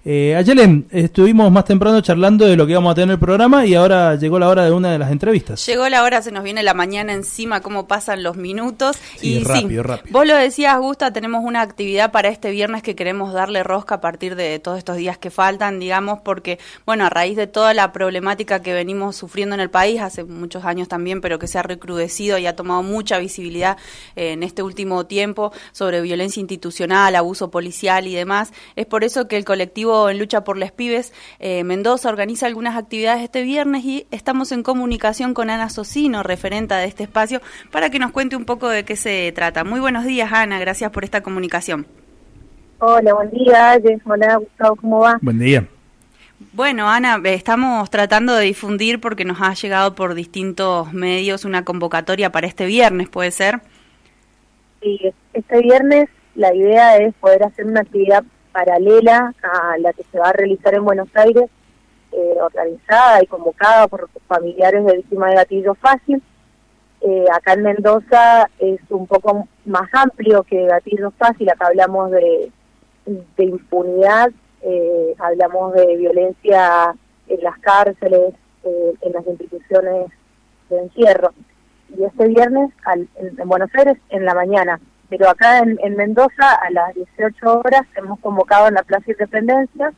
Ayelen, estuvimos más temprano charlando de lo que íbamos a tener en el programa y ahora llegó la hora de una de las entrevistas. Llegó la hora, se nos viene la mañana encima, cómo pasan los minutos. Sí, y rápido. Vos lo decías, Gusta, tenemos una actividad para este viernes que queremos darle rosca a partir de todos estos días que faltan, digamos, porque, bueno, a raíz de toda la problemática que venimos sufriendo en el país, hace muchos años también, pero que se ha recrudecido y ha tomado mucha visibilidad en este último tiempo sobre violencia institucional, abuso policial y demás, es por eso que el colectivo En Lucha por les Pibes Mendoza organiza algunas actividades este viernes y estamos en comunicación con Ana Socino, referenta de este espacio, para que nos cuente un poco de qué se trata. Muy buenos días, Ana, gracias por esta comunicación. Hola, buen día. Hola, Gustavo, ¿cómo va? Buen día. Bueno, Ana, estamos tratando de difundir porque nos ha llegado por distintos medios una convocatoria para este viernes, ¿puede ser? Sí, este viernes la idea es poder hacer una actividad paralela a la que se va a realizar en Buenos Aires, organizada y convocada por familiares de víctimas de gatillo fácil. Acá en Mendoza es un poco más amplio que gatillo fácil. Acá hablamos de impunidad, hablamos de violencia en las cárceles, en las instituciones de encierro. Y este viernes en Buenos Aires en la mañana. Pero acá en Mendoza a las 18 horas hemos convocado en la Plaza Independencia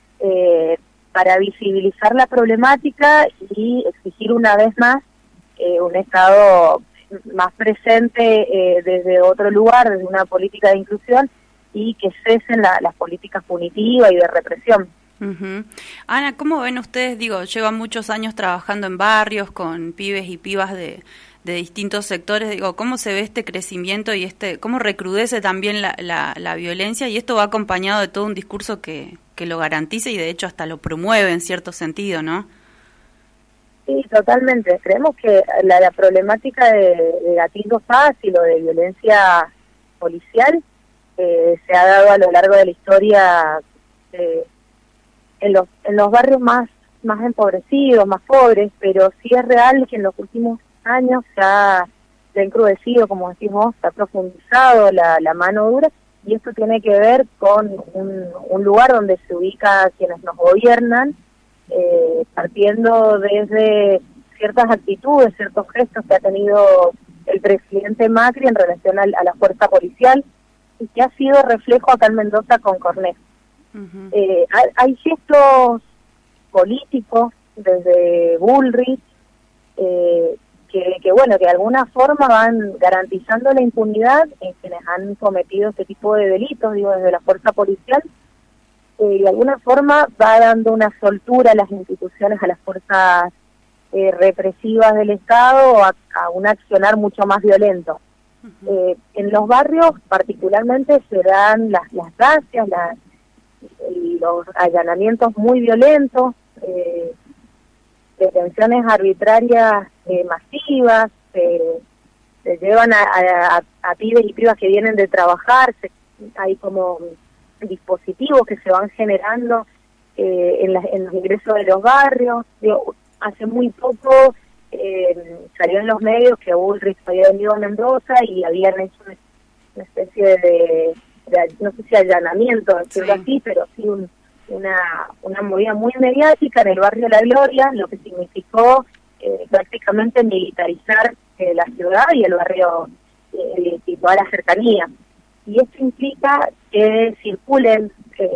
para visibilizar la problemática y exigir una vez más un Estado más presente desde otro lugar, desde una política de inclusión y que cesen las políticas punitivas y de represión. Uh-huh. Ana, ¿cómo ven ustedes? Digo, llevan muchos años trabajando en barrios con pibes y pibas de distintos sectores. Digo, ¿cómo se ve este crecimiento y cómo recrudece también la violencia? Y esto va acompañado de todo un discurso que lo garantice y de hecho hasta lo promueve en cierto sentido, ¿no? Sí, totalmente. Creemos que la problemática de gatillo fácil o de violencia policial se ha dado a lo largo de la historia en los barrios más empobrecidos, más pobres, pero sí es real que en los últimos años se ha encrudecido, como decimos, se ha profundizado la mano dura, y esto tiene que ver con un lugar donde se ubica quienes nos gobiernan, partiendo desde ciertas actitudes, ciertos gestos que ha tenido el presidente Macri en relación a la fuerza policial, y que ha sido reflejo acá en Mendoza con Cornet. Uh-huh. Hay gestos políticos desde Bullrich que bueno, que de alguna forma van garantizando la impunidad en quienes han cometido este tipo de delitos, digo, desde la fuerza policial, y de alguna forma va dando una soltura a las instituciones, a las fuerzas represivas del Estado, a un accionar mucho más violento. Uh-huh. En los barrios particularmente se dan las racias, los allanamientos muy violentos, detenciones arbitrarias masivas, se llevan a pibes y pibas que vienen de trabajar, hay como dispositivos que se van generando en los ingresos de los barrios. Digo, hace muy poco salió en los medios que Bullrich había venido a Mendoza y habían hecho una especie de no sé si allanamiento, decirlo así, pero sí una movida muy mediática en el barrio La Gloria, lo que significó prácticamente militarizar la ciudad y el barrio y toda la cercanía. Y esto implica que circulen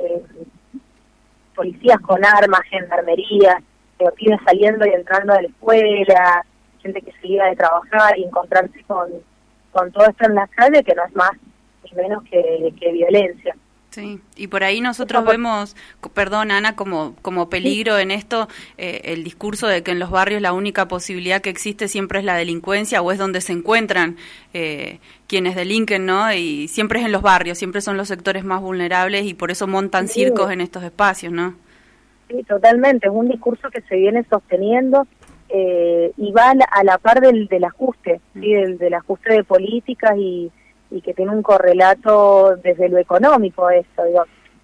policías con armas, gendarmería, pibes saliendo y entrando de la escuela, gente que se iba de trabajar y encontrarse con todo esto en la calle, que no es más ni menos que violencia. Sí, y por ahí nosotros vemos, perdón Ana, como peligro en esto, el discurso de que en los barrios la única posibilidad que existe siempre es la delincuencia o es donde se encuentran quienes delinquen, ¿no? Y siempre es en los barrios, siempre son los sectores más vulnerables y por eso montan circos en estos espacios, ¿no? Sí, totalmente, es un discurso que se viene sosteniendo y va a la par del ajuste, ¿sí? del ajuste de políticas y que tiene un correlato desde lo económico esto, digo,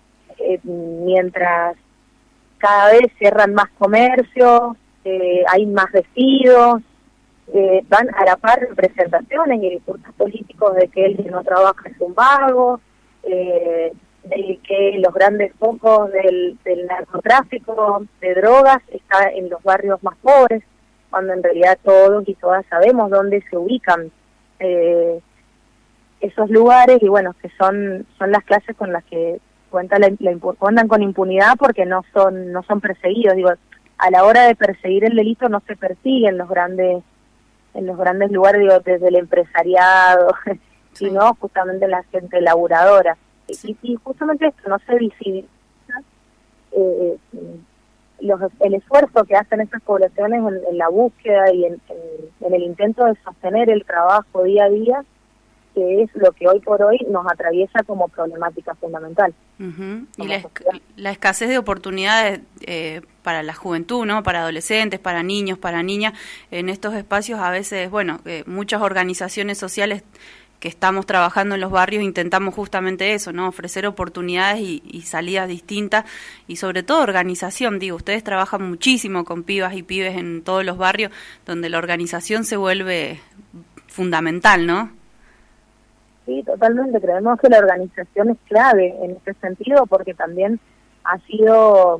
mientras cada vez cierran más comercios, hay más despidos, van a la par representaciones y discursos políticos de que el que no trabaja es un vago, de que los grandes focos del narcotráfico, de drogas, está en los barrios más pobres, cuando en realidad todos y todas sabemos dónde se ubican esos lugares, y bueno, que son las clases con las que cuentan con impunidad porque no son perseguidos. Digo, a la hora de perseguir el delito no se persigue en los grandes lugares, digo, desde el empresariado, sí, sino justamente la gente laburadora. Sí. Y justamente esto no se visibiliza, el esfuerzo que hacen estas poblaciones en la búsqueda y en el intento de sostener el trabajo día a día, que es lo que hoy por hoy nos atraviesa como problemática fundamental. Y la escasez de oportunidades para la juventud, ¿no? Para adolescentes, para niños, para niñas, en estos espacios a veces, bueno, muchas organizaciones sociales que estamos trabajando en los barrios intentamos justamente eso, ¿no? Ofrecer oportunidades y salidas distintas y sobre todo organización. Digo, ustedes trabajan muchísimo con pibas y pibes en todos los barrios donde la organización se vuelve fundamental, ¿no? Sí, totalmente. Creemos que la organización es clave en este sentido porque también ha sido,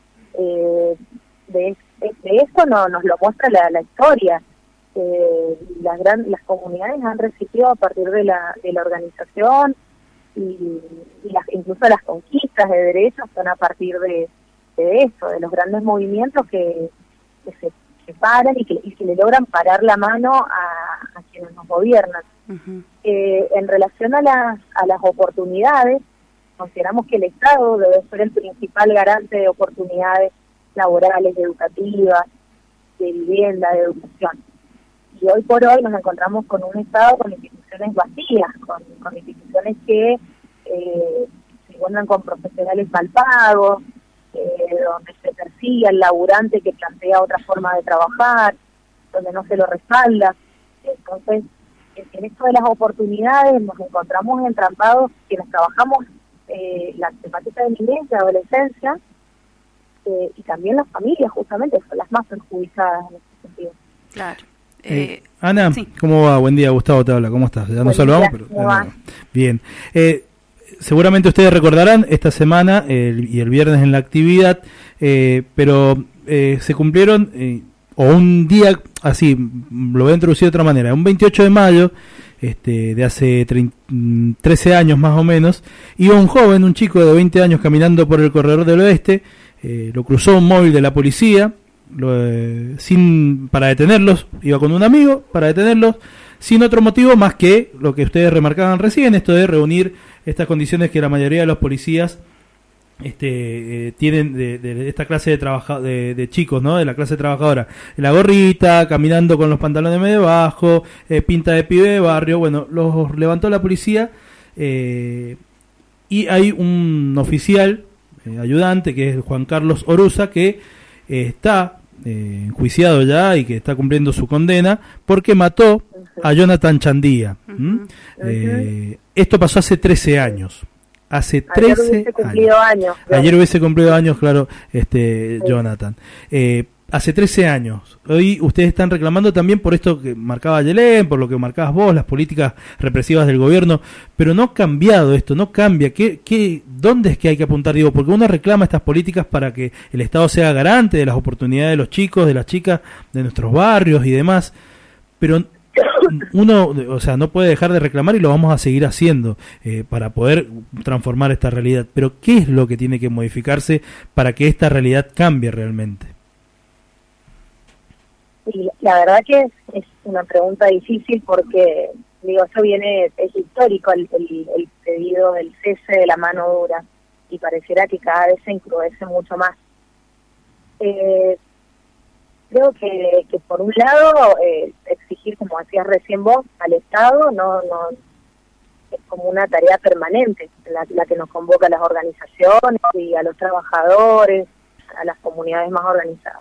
de esto nos lo muestra la historia. Las comunidades han resistido a partir de la organización y incluso las conquistas de derechos son a partir de esto, de los grandes movimientos que se paran y que le logran parar la mano a quienes nos gobiernan. En relación a las oportunidades, consideramos que el Estado debe ser el principal garante de oportunidades laborales, educativas, de vivienda, de educación. Y hoy por hoy nos encontramos con un Estado con instituciones vacías, con instituciones que se encuentran con profesionales mal pagos, donde se persigue al laburante que plantea otra forma de trabajar, donde no se lo respalda. Entonces, en esto de las oportunidades nos encontramos entrampados quienes trabajamos la temática de niñez, de adolescencia, y también las familias justamente son las más perjudicadas en este sentido. Claro. Ana, sí. ¿Cómo va? Buen día, Gustavo te habla, ¿cómo estás? Ya nos saludamos, pero bien. Seguramente ustedes recordarán esta semana y el viernes en la actividad, pero se cumplieron, o un día así, lo voy a introducir de otra manera, un 28 de mayo, de hace 13 años más o menos, iba un chico de 20 años caminando por el corredor del oeste, lo cruzó un móvil de la policía, para detenerlos, iba con un amigo para detenerlos, sin otro motivo más que lo que ustedes remarcaban recién, esto de reunir estas condiciones que la mayoría de los policías tienen de esta clase de chicos, ¿no? De la clase trabajadora, la gorrita, caminando con los pantalones medio bajo, pinta de pibe de barrio. Bueno, los levantó la policía y hay un oficial ayudante que es Juan Carlos Oruza que está enjuiciado ya y que está cumpliendo su condena porque mató a Jonathan Chandía. Esto pasó hace 13 años. Hace 13 años. Ayer hubiese cumplido años, claro, Jonathan. Hace 13 años. Hoy ustedes están reclamando también por esto que marcaba Yelén, por lo que marcabas vos, las políticas represivas del gobierno, pero no ha cambiado esto, no cambia. ¿Dónde es que hay que apuntar? Digo, porque uno reclama estas políticas para que el Estado sea garante de las oportunidades de los chicos, de las chicas, de nuestros barrios y demás, pero uno, o sea, no puede dejar de reclamar y lo vamos a seguir haciendo para poder transformar esta realidad. Pero ¿qué es lo que tiene que modificarse para que esta realidad cambie realmente? Sí, la verdad que es una pregunta difícil porque, digo, eso es histórico el pedido del cese de la mano dura y pareciera que cada vez se encrudece mucho más. Creo que por un lado exigir, como decías recién vos, al Estado no es como una tarea permanente la que nos convoca a las organizaciones y a los trabajadores, a las comunidades más organizadas.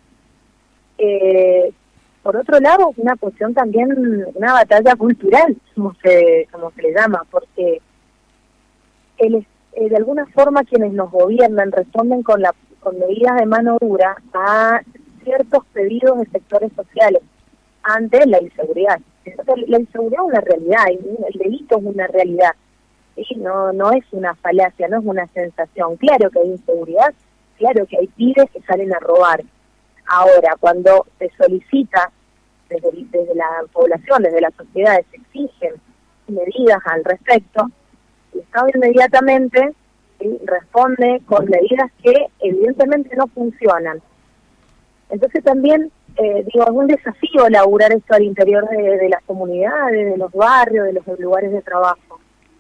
Por otro lado, es una cuestión también, una batalla cultural, como se le llama, porque de alguna forma quienes nos gobiernan responden con medidas de mano dura a ciertos pedidos de sectores sociales ante la inseguridad. Entonces, la inseguridad es una realidad, el delito es una realidad. ¿sí? No es una falacia, no es una sensación. Claro que hay inseguridad, claro que hay pibes que salen a robar. Ahora, cuando se solicita desde la población, desde la sociedad, se exigen medidas al respecto, el Estado inmediatamente, ¿sí?, responde con medidas que evidentemente no funcionan. Entonces también, es un desafío laburar esto al interior de las comunidades, de los barrios, de los lugares de trabajo.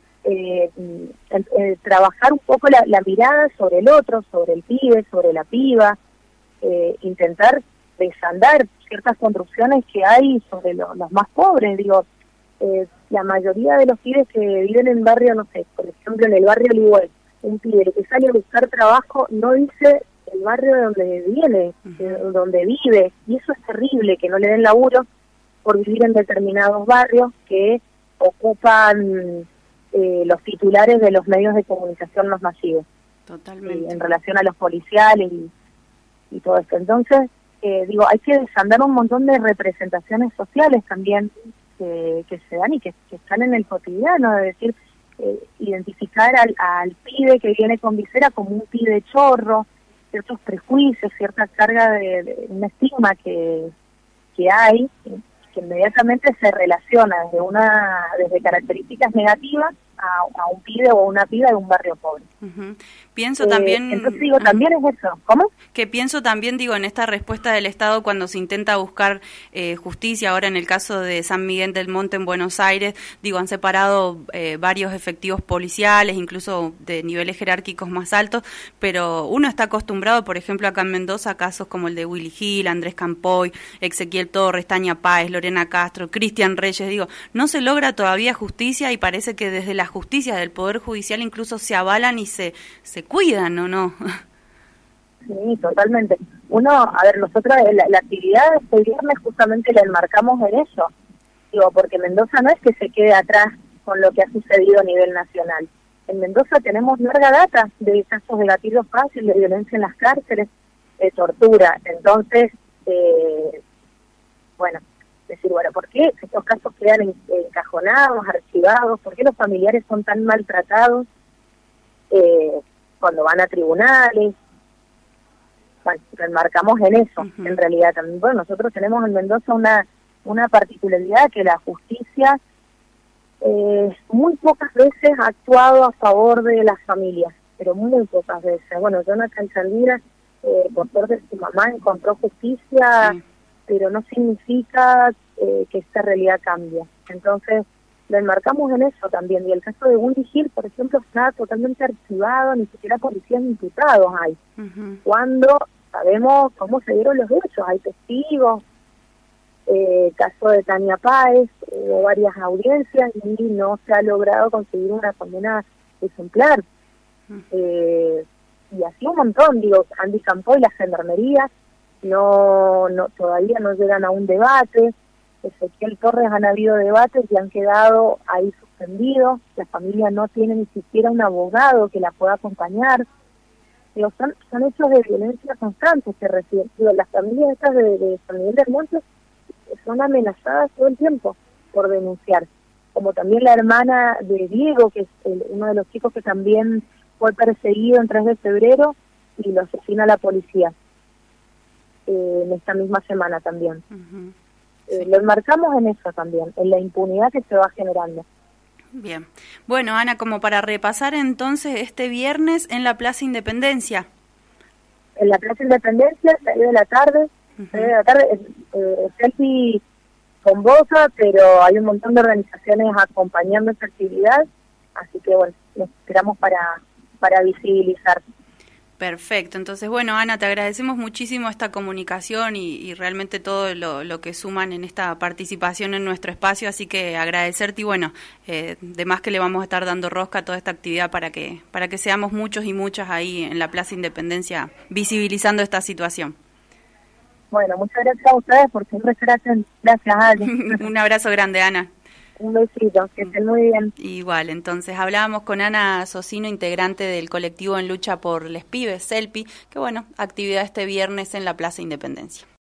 Trabajar un poco la mirada sobre el otro, sobre el pibe, sobre la piba, intentar desandar ciertas construcciones que hay sobre los más pobres. La mayoría de los pibes que viven en barrio, no sé, por ejemplo en el barrio Ligüey, un pibe que sale a buscar trabajo no dice el barrio de donde viene, donde vive, y eso es terrible, que no le den laburo por vivir en determinados barrios que ocupan los titulares de los medios de comunicación más masivos. Totalmente. En relación a los policiales y todo esto. Entonces, hay que desandar un montón de representaciones sociales también que se dan y que están en el cotidiano, es decir, identificar al pibe que viene con visera como un pibe chorro, ciertos prejuicios, cierta carga de un estigma que hay, que inmediatamente se relaciona desde características negativas a un pibe o una piba de un barrio pobre. Pienso también... Entonces también es eso. ¿Cómo? Que pienso también, en esta respuesta del Estado cuando se intenta buscar justicia, ahora en el caso de San Miguel del Monte en Buenos Aires, han separado varios efectivos policiales, incluso de niveles jerárquicos más altos, pero uno está acostumbrado, por ejemplo, acá en Mendoza, a casos como el de Willy Gil, Andrés Campoy, Ezequiel Torres, Tania Páez, Lorena Castro, Cristian Reyes, no se logra todavía justicia y parece que desde la justicia, del Poder Judicial, incluso se avalan y se cuidan, ¿o no? Sí, totalmente. Nosotros la actividad de este viernes justamente la enmarcamos en eso. Porque Mendoza no es que se quede atrás con lo que ha sucedido a nivel nacional. En Mendoza tenemos larga data de casos de gatillo fácil, de violencia en las cárceles, de tortura. Entonces, ¿por qué estos casos quedan encajonados, archivados? ¿Por qué los familiares son tan maltratados cuando van a tribunales? Bueno, lo enmarcamos en eso, en realidad también. Bueno, nosotros tenemos en Mendoza una particularidad, que la justicia muy pocas veces ha actuado a favor de las familias, pero muy pocas veces. Bueno, Jonathan Chandira, por suerte su mamá encontró justicia, pero no significa que esta realidad cambie. Entonces, lo enmarcamos en eso también. Y el caso de Willy Gil, por ejemplo, está totalmente archivado, ni siquiera policías imputados hay. Cuando sabemos cómo se dieron los hechos, hay testigos. Caso de Tania Páez, hubo varias audiencias y no se ha logrado conseguir una condena ejemplar. Y así un montón, Andy Campoy, la gendarmería, todavía no llegan a un debate. Ezequiel Torres, han habido debates y han quedado ahí suspendidos. La familia no tiene ni siquiera un abogado que la pueda acompañar. Son hechos de violencia constante que reciben. Las familias estas de San Miguel del Monte son amenazadas todo el tiempo por denunciar. Como también la hermana de Diego, que es uno de los chicos que también fue perseguido en 3 de febrero y lo asesina la policía en esta misma semana también. Lo enmarcamos en eso también, en la impunidad que se va generando. Bien. Bueno, Ana, como para repasar entonces este viernes en la Plaza Independencia. En la Plaza Independencia, 6 de la tarde, selfie con Bosa, pero hay un montón de organizaciones acompañando esta actividad, así que bueno, nos esperamos para visibilizar. Perfecto, entonces bueno, Ana, te agradecemos muchísimo esta comunicación y realmente todo lo que suman en esta participación en nuestro espacio, así que agradecerte y bueno, de más que le vamos a estar dando rosca a toda esta actividad para que seamos muchos y muchas ahí en la Plaza Independencia visibilizando esta situación. Bueno, muchas gracias a ustedes por siempre estar atentos. Gracias, Ale. Un abrazo grande, Ana. Un besito, que estén muy bien. Igual, entonces hablábamos con Ana Socino, integrante del colectivo en lucha por les pibes, CELPI, que bueno, actividad este viernes en la Plaza Independencia.